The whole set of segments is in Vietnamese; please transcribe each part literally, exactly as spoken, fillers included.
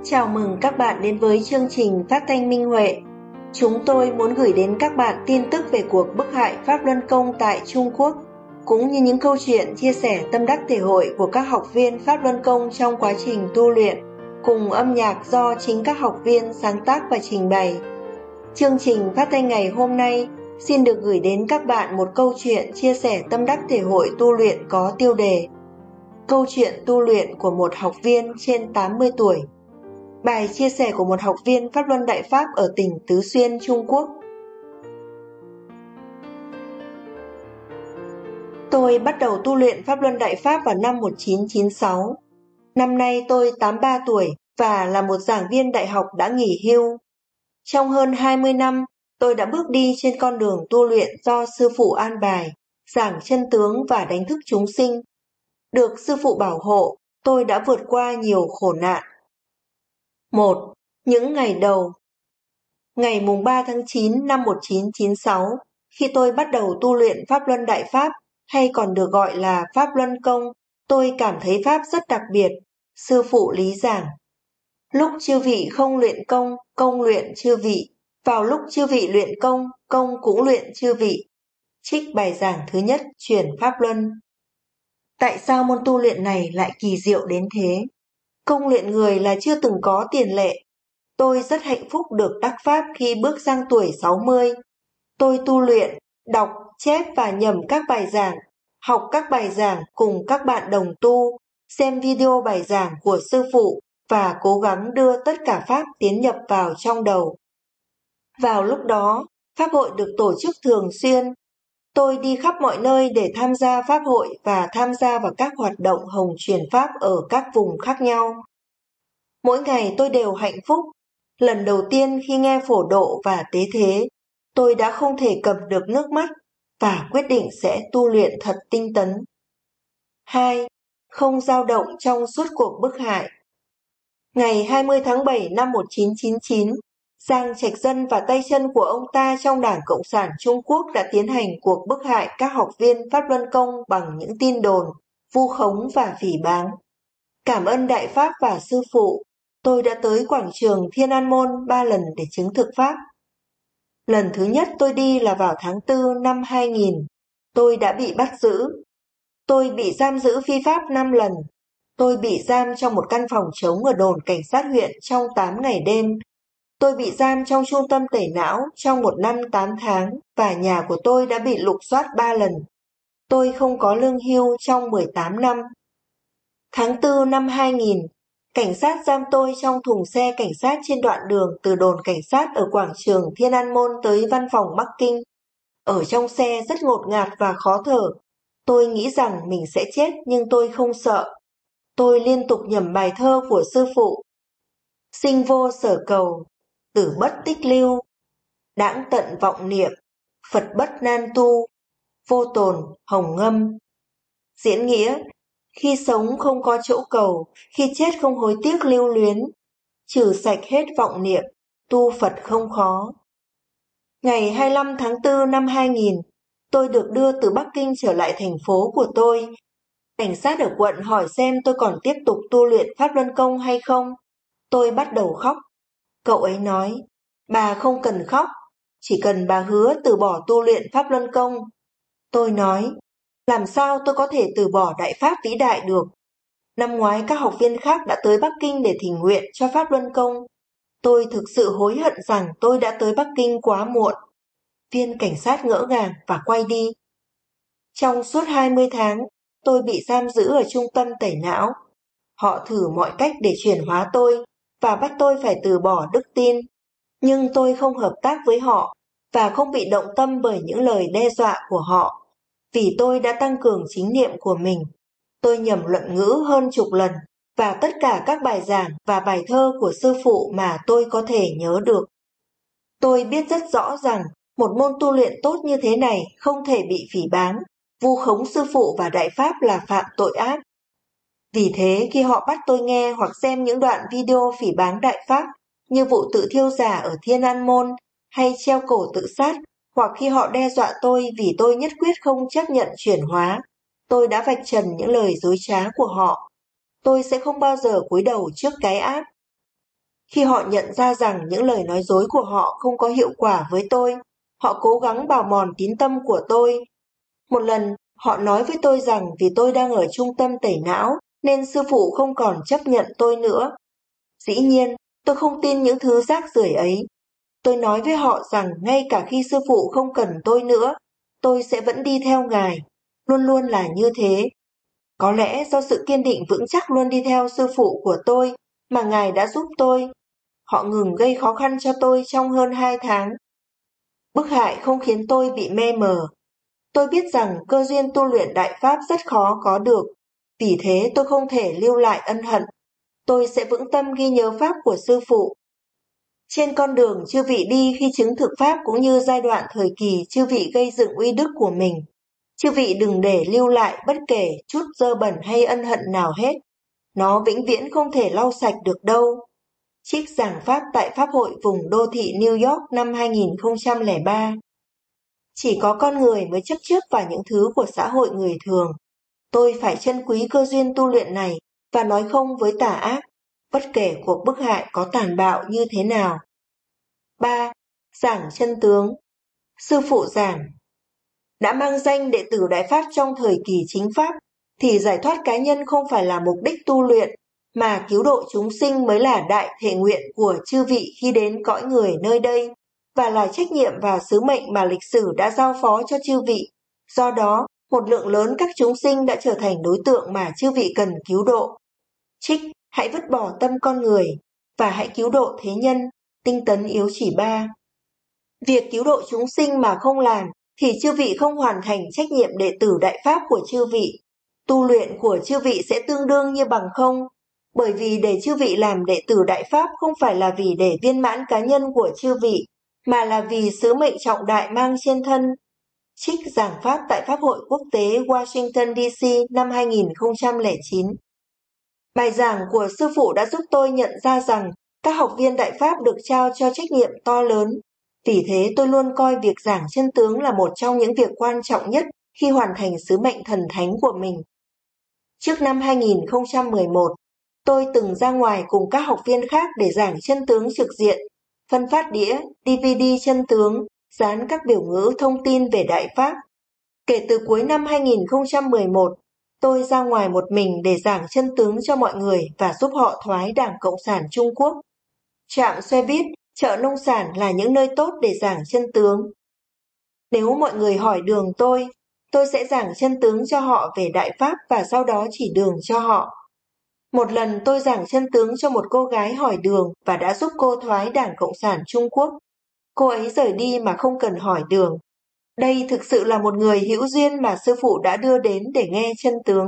Chào mừng các bạn đến với chương trình Phát thanh Minh Huệ. Chúng tôi muốn gửi đến các bạn tin tức về cuộc bức hại Pháp Luân Công tại Trung Quốc, cũng như những câu chuyện chia sẻ tâm đắc thể hội của các học viên Pháp Luân Công trong quá trình tu luyện, cùng âm nhạc do chính các học viên sáng tác và trình bày. Chương trình phát thanh ngày hôm nay xin được gửi đến các bạn một câu chuyện chia sẻ tâm đắc thể hội tu luyện có tiêu đề Câu chuyện tu luyện của một học viên trên tám mươi tuổi. Bài chia sẻ của một học viên Pháp Luân Đại Pháp ở tỉnh Tứ Xuyên, Trung Quốc. Tôi bắt đầu tu luyện Pháp Luân Đại Pháp vào năm một nghìn chín trăm chín mươi sáu. Năm nay tôi tám mươi ba tuổi và là một giảng viên đại học đã nghỉ hưu. Trong hơn hai mươi năm, tôi đã bước đi trên con đường tu luyện do sư phụ an bài, giảng chân tướng và đánh thức chúng sinh. Được sư phụ bảo hộ, tôi đã vượt qua nhiều khổ nạn. một. Những ngày đầu. Ngày mùng ba tháng chín năm một nghìn chín trăm chín mươi sáu, khi tôi bắt đầu tu luyện Pháp Luân Đại Pháp, hay còn được gọi là Pháp Luân Công, tôi cảm thấy Pháp rất đặc biệt. Sư phụ lý giảng: lúc chư vị không luyện công, công luyện chư vị. Vào lúc chư vị luyện công, công cũng luyện chư vị. Trích bài giảng thứ nhất chuyển Pháp Luân. Tại sao môn tu luyện này lại kỳ diệu đến thế? Công luyện người là chưa từng có tiền lệ. Tôi rất hạnh phúc được đắc Pháp khi bước sang tuổi sáu mươi. Tôi tu luyện, đọc, chép và nhẩm các bài giảng, học các bài giảng cùng các bạn đồng tu, xem video bài giảng của sư phụ và cố gắng đưa tất cả Pháp tiến nhập vào trong đầu. Vào lúc đó, Pháp hội được tổ chức thường xuyên. Tôi đi khắp mọi nơi để tham gia Pháp hội và tham gia vào các hoạt động hồng truyền Pháp ở các vùng khác nhau. Mỗi ngày tôi đều hạnh phúc. Lần đầu tiên khi nghe phổ độ và tế thế, tôi đã không thể cầm được nước mắt và quyết định sẽ tu luyện thật tinh tấn. hai. Không dao động trong suốt cuộc bức hại. Ngày hai mươi tháng bảy năm một nghìn chín trăm chín mươi chín, Giang Trạch Dân và tay chân của ông ta trong Đảng Cộng sản Trung Quốc đã tiến hành cuộc bức hại các học viên Pháp Luân Công bằng những tin đồn, vu khống và phỉ báng. Cảm ơn Đại Pháp và Sư Phụ, tôi đã tới quảng trường Thiên An Môn ba lần để chứng thực Pháp. Lần thứ nhất tôi đi là vào tháng tư năm hai nghìn. Tôi đã bị bắt giữ. Tôi bị giam giữ phi pháp năm lần. Tôi bị giam trong một căn phòng trống ở đồn cảnh sát huyện trong tám ngày đêm. Tôi bị giam trong trung tâm tẩy não trong một năm tám tháng và nhà của tôi đã bị lục soát ba lần. Tôi không có lương hưu trong mười tám năm. Tháng tư năm hai nghìn, cảnh sát giam tôi trong thùng xe cảnh sát trên đoạn đường từ đồn cảnh sát ở quảng trường Thiên An Môn tới văn phòng Bắc Kinh. Ở trong xe rất ngột ngạt và khó thở. Tôi nghĩ rằng mình sẽ chết nhưng tôi không sợ. Tôi liên tục nhẩm bài thơ của sư phụ. Sinh vô sở cầu, tử bất tích lưu, đãng tận vọng niệm, Phật bất nan tu, vô tồn hồng ngâm. Diễn nghĩa: khi sống không có chỗ cầu, khi chết không hối tiếc lưu luyến, trừ sạch hết vọng niệm, tu Phật không khó. Ngày hai mươi lăm tháng tư năm hai nghìn, tôi được đưa từ Bắc Kinh trở lại thành phố của tôi. Cảnh sát ở quận hỏi xem tôi còn tiếp tục tu luyện Pháp Luân Công hay không. Tôi bắt đầu khóc. Cậu ấy nói: bà không cần khóc, chỉ cần bà hứa từ bỏ tu luyện Pháp Luân Công. Tôi nói: làm sao tôi có thể từ bỏ Đại Pháp vĩ đại được? Năm ngoái các học viên khác đã tới Bắc Kinh để thỉnh nguyện cho Pháp Luân Công. Tôi thực sự hối hận rằng tôi đã tới Bắc Kinh quá muộn. Viên cảnh sát ngỡ ngàng và quay đi. Trong suốt hai mươi tháng, tôi bị giam giữ ở trung tâm tẩy não. Họ thử mọi cách để chuyển hóa tôi và bắt tôi phải từ bỏ đức tin. Nhưng tôi không hợp tác với họ và không bị động tâm bởi những lời đe dọa của họ. Vì tôi đã tăng cường chính niệm của mình. Tôi nhẩm luận ngữ hơn chục lần và tất cả các bài giảng và bài thơ của sư phụ mà tôi có thể nhớ được. Tôi biết rất rõ rằng một môn tu luyện tốt như thế này không thể bị phỉ báng, vu khống sư phụ và Đại Pháp là phạm tội ác. Vì thế khi họ bắt tôi nghe hoặc xem những đoạn video phỉ báng Đại Pháp như vụ tự thiêu giả ở Thiên An Môn hay treo cổ tự sát, hoặc khi họ đe dọa tôi vì tôi nhất quyết không chấp nhận chuyển hóa, tôi đã vạch trần những lời dối trá của họ. Tôi sẽ không bao giờ cúi đầu trước cái ác. Khi họ nhận ra rằng những lời nói dối của họ không có hiệu quả với tôi, họ cố gắng bào mòn tín tâm của tôi. Một lần, họ nói với tôi rằng vì tôi đang ở trung tâm tẩy não, nên sư phụ không còn chấp nhận tôi nữa. Dĩ nhiên, tôi không tin những thứ rác rưởi ấy. Tôi nói với họ rằng ngay cả khi sư phụ không cần tôi nữa, tôi sẽ vẫn đi theo Ngài, luôn luôn là như thế. Có lẽ do sự kiên định vững chắc luôn đi theo sư phụ của tôi mà Ngài đã giúp tôi. Họ ngừng gây khó khăn cho tôi trong hơn hai tháng. Bức hại không khiến tôi bị mê mờ. Tôi biết rằng cơ duyên tu luyện Đại Pháp rất khó có được, vì thế tôi không thể lưu lại ân hận. Tôi sẽ vững tâm ghi nhớ Pháp của sư phụ. Trên con đường chư vị đi khi chứng thực Pháp cũng như giai đoạn thời kỳ chư vị gây dựng uy đức của mình, chư vị đừng để lưu lại bất kể chút dơ bẩn hay ân hận nào hết. Nó vĩnh viễn không thể lau sạch được đâu. Trích giảng Pháp tại Pháp hội vùng đô thị New York năm hai nghìn không trăm lẻ ba. Chỉ có con người mới chấp trước vào những thứ của xã hội người thường. Tôi phải trân quý cơ duyên tu luyện này và nói không với tà ác, bất kể cuộc bức hại có tàn bạo như thế nào. ba. Giảng chân tướng. Sư phụ giảng: đã mang danh đệ tử Đại Pháp trong thời kỳ chính Pháp, thì giải thoát cá nhân không phải là mục đích tu luyện, mà cứu độ chúng sinh mới là đại thệ nguyện của chư vị khi đến cõi người nơi đây, và là trách nhiệm và sứ mệnh mà lịch sử đã giao phó cho chư vị. Do đó, một lượng lớn các chúng sinh đã trở thành đối tượng mà chư vị cần cứu độ. Trích: hãy vứt bỏ tâm con người, và hãy cứu độ thế nhân. Tinh tấn yếu chỉ ba. Việc cứu độ chúng sinh mà không làm, thì chư vị không hoàn thành trách nhiệm đệ tử Đại Pháp của chư vị. Tu luyện của chư vị sẽ tương đương như bằng không, bởi vì để chư vị làm đệ tử Đại Pháp không phải là vì để viên mãn cá nhân của chư vị, mà là vì sứ mệnh trọng đại mang trên thân. Trích giảng Pháp tại Pháp hội quốc tế Washington D C năm hai nghìn không trăm lẻ chín. Bài giảng của sư phụ đã giúp tôi nhận ra rằng các học viên Đại Pháp được trao cho trách nhiệm to lớn. Vì thế tôi luôn coi việc giảng chân tướng là một trong những việc quan trọng nhất khi hoàn thành sứ mệnh thần thánh của mình. Trước năm hai nghìn không trăm mười một, tôi từng ra ngoài cùng các học viên khác để giảng chân tướng trực diện, phân phát đĩa, D V D chân tướng, dán các biểu ngữ thông tin về Đại Pháp. Kể từ cuối năm hai nghìn không trăm mười một, tôi ra ngoài một mình để giảng chân tướng cho mọi người và giúp họ thoái Đảng Cộng sản Trung Quốc. Trạm xe buýt, chợ nông sản là những nơi tốt để giảng chân tướng. Nếu mọi người hỏi đường tôi, tôi sẽ giảng chân tướng cho họ về Đại Pháp và sau đó chỉ đường cho họ. Một lần tôi giảng chân tướng cho một cô gái hỏi đường và đã giúp cô thoái Đảng Cộng sản Trung Quốc. Cô ấy rời đi mà không cần hỏi đường. Đây thực sự là một người hữu duyên mà sư phụ đã đưa đến để nghe chân tướng.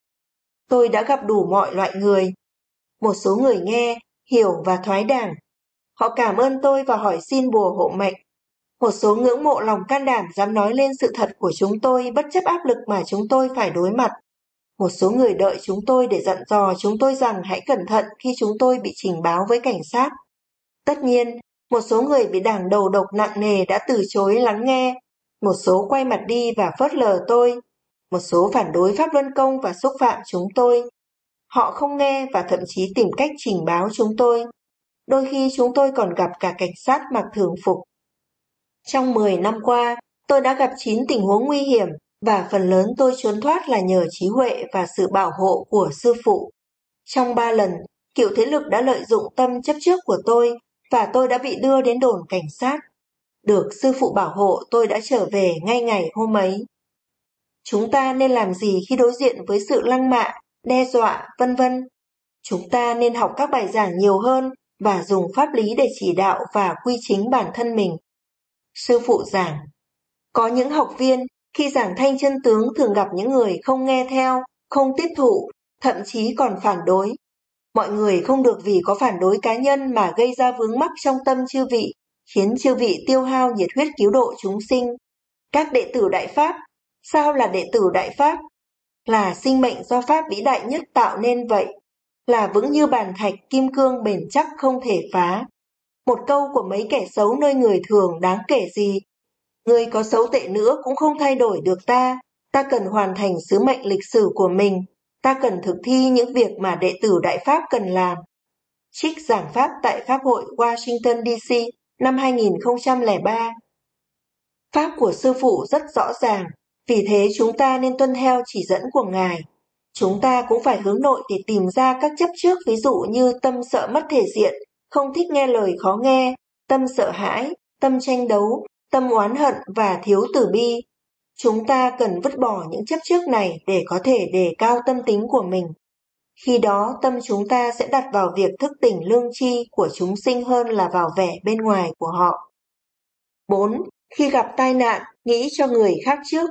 Tôi đã gặp đủ mọi loại người. Một số người nghe, hiểu và thoái đảng. Họ cảm ơn tôi và hỏi xin bùa hộ mệnh. Một số ngưỡng mộ lòng can đảm dám nói lên sự thật của chúng tôi bất chấp áp lực mà chúng tôi phải đối mặt. Một số người đợi chúng tôi để dặn dò chúng tôi rằng hãy cẩn thận khi chúng tôi bị trình báo với cảnh sát. Tất nhiên, một số người bị đảng đầu độc nặng nề đã từ chối lắng nghe. Một số quay mặt đi và phớt lờ tôi. Một số phản đối Pháp Luân Công và xúc phạm chúng tôi. Họ không nghe và thậm chí tìm cách trình báo chúng tôi. Đôi khi chúng tôi còn gặp cả cảnh sát mặc thường phục. Trong mười năm qua, tôi đã gặp chín tình huống nguy hiểm và phần lớn tôi trốn thoát là nhờ trí huệ và sự bảo hộ của sư phụ. Trong ba lần, cựu thế lực đã lợi dụng tâm chấp trước của tôi và tôi đã bị đưa đến đồn cảnh sát. Được sư phụ bảo hộ, tôi đã trở về ngay ngày hôm ấy. Chúng ta nên làm gì khi đối diện với sự lăng mạ, đe dọa, vân vân? Chúng ta nên học các bài giảng nhiều hơn và dùng pháp lý để chỉ đạo và quy chính bản thân mình. Sư phụ giảng: có những học viên khi giảng thanh chân tướng thường gặp những người không nghe theo, không tiếp thụ, thậm chí còn phản đối. Mọi người không được vì có phản đối cá nhân mà gây ra vướng mắc trong tâm chư vị, khiến chư vị tiêu hao nhiệt huyết cứu độ chúng sinh. Các đệ tử Đại Pháp, sao là đệ tử Đại Pháp? Là sinh mệnh do Pháp vĩ đại nhất tạo nên vậy, là vững như bàn thạch kim cương bền chắc không thể phá. Một câu của mấy kẻ xấu nơi người thường đáng kể gì? Người có xấu tệ nữa cũng không thay đổi được ta. Ta cần hoàn thành sứ mệnh lịch sử của mình. Ta cần thực thi những việc mà đệ tử Đại Pháp cần làm. Trích giảng pháp tại Pháp hội Washington đê xê năm hai nghìn không trăm lẻ ba. Pháp của Sư Phụ rất rõ ràng, vì thế chúng ta nên tuân theo chỉ dẫn của Ngài. Chúng ta cũng phải hướng nội để tìm ra các chấp trước, ví dụ như tâm sợ mất thể diện, không thích nghe lời khó nghe, tâm sợ hãi, tâm tranh đấu, tâm oán hận và thiếu từ bi. Chúng ta cần vứt bỏ những chấp trước này để có thể đề cao tâm tính của mình. Khi đó tâm chúng ta sẽ đặt vào việc thức tỉnh lương tri của chúng sinh hơn là vào vẻ bên ngoài của họ. bốn. Khi gặp tai nạn, nghĩ cho người khác trước.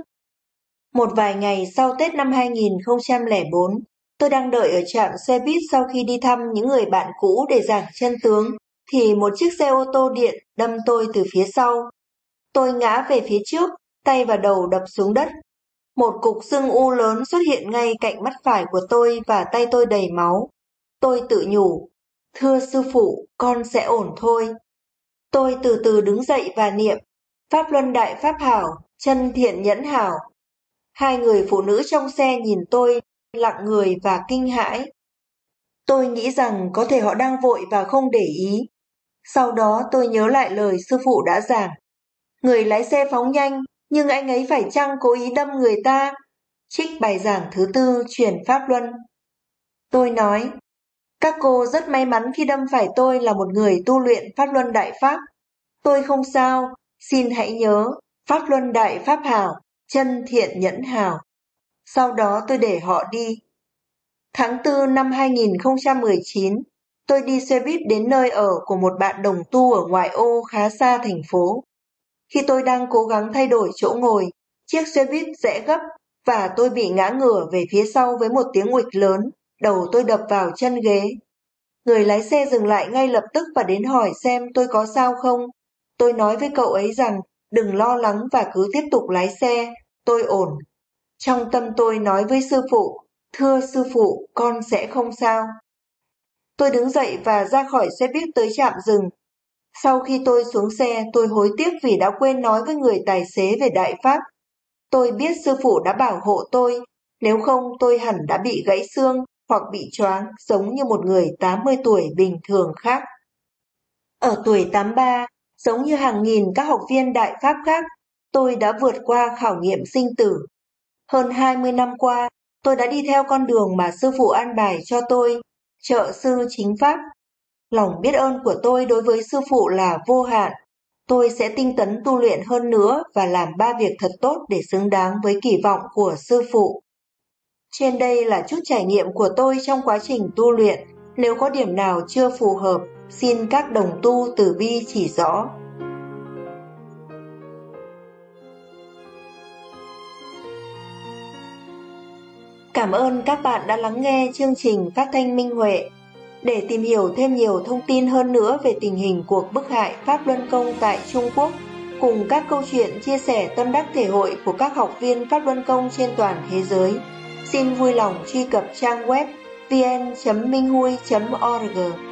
Một vài ngày sau Tết năm hai nghìn không trăm lẻ bốn, tôi đang đợi ở trạm xe buýt sau khi đi thăm những người bạn cũ để giảng chân tướng, thì một chiếc xe ô tô điện đâm tôi từ phía sau. Tôi ngã về phía trước, tay và đầu đập xuống đất. Một cục sưng u lớn xuất hiện ngay cạnh mắt phải của tôi và tay tôi đầy máu. Tôi tự nhủ, thưa Sư Phụ, con sẽ ổn thôi. Tôi từ từ đứng dậy và niệm, Pháp Luân Đại Pháp Hảo, Chân Thiện Nhẫn Hảo. Hai người phụ nữ trong xe nhìn tôi, lặng người và kinh hãi. Tôi nghĩ rằng có thể họ đang vội và không để ý. Sau đó tôi nhớ lại lời Sư Phụ đã giảng. Người lái xe phóng nhanh, nhưng anh ấy phải chăng cố ý đâm người ta? Trích bài giảng thứ tư truyền Pháp Luân. Tôi nói, các cô rất may mắn khi đâm phải tôi là một người tu luyện Pháp Luân Đại Pháp. Tôi không sao, xin hãy nhớ, Pháp Luân Đại Pháp Hảo, Chân Thiện Nhẫn Hảo. Sau đó tôi để họ đi. Tháng tư năm hai nghìn không trăm mười chín, tôi đi xe buýt đến nơi ở của một bạn đồng tu ở ngoại ô khá xa thành phố. Khi tôi đang cố gắng thay đổi chỗ ngồi, chiếc xe buýt rẽ gấp và tôi bị ngã ngửa về phía sau với một tiếng nguệch lớn, đầu tôi đập vào chân ghế. Người lái xe dừng lại ngay lập tức và đến hỏi xem tôi có sao không. Tôi nói với cậu ấy rằng đừng lo lắng và cứ tiếp tục lái xe, tôi ổn. Trong tâm tôi nói với Sư Phụ, thưa Sư Phụ, con sẽ không sao. Tôi đứng dậy và ra khỏi xe buýt tới trạm dừng. Sau khi tôi xuống xe, tôi hối tiếc vì đã quên nói với người tài xế về Đại Pháp. Tôi biết Sư Phụ đã bảo hộ tôi, nếu không tôi hẳn đã bị gãy xương hoặc bị choáng giống như một người tám mươi tuổi bình thường khác. Ở tuổi tám mươi ba, giống như hàng nghìn các học viên Đại Pháp khác, tôi đã vượt qua khảo nghiệm sinh tử. Hơn hai mươi năm qua, tôi đã đi theo con đường mà Sư Phụ an bài cho tôi, trợ sư chính Pháp. Lòng biết ơn của tôi đối với Sư Phụ là vô hạn. Tôi sẽ tinh tấn tu luyện hơn nữa và làm ba việc thật tốt để xứng đáng với kỳ vọng của Sư Phụ. Trên đây là chút trải nghiệm của tôi trong quá trình tu luyện. Nếu có điểm nào chưa phù hợp, xin các đồng tu từ bi chỉ rõ. Cảm ơn các bạn đã lắng nghe chương trình phát thanh Minh Huệ. Để tìm hiểu thêm nhiều thông tin hơn nữa về tình hình cuộc bức hại Pháp Luân Công tại Trung Quốc, cùng các câu chuyện chia sẻ tâm đắc thể hội của các học viên Pháp Luân Công trên toàn thế giới, xin vui lòng truy cập trang web vn chấm minh hui chấm org.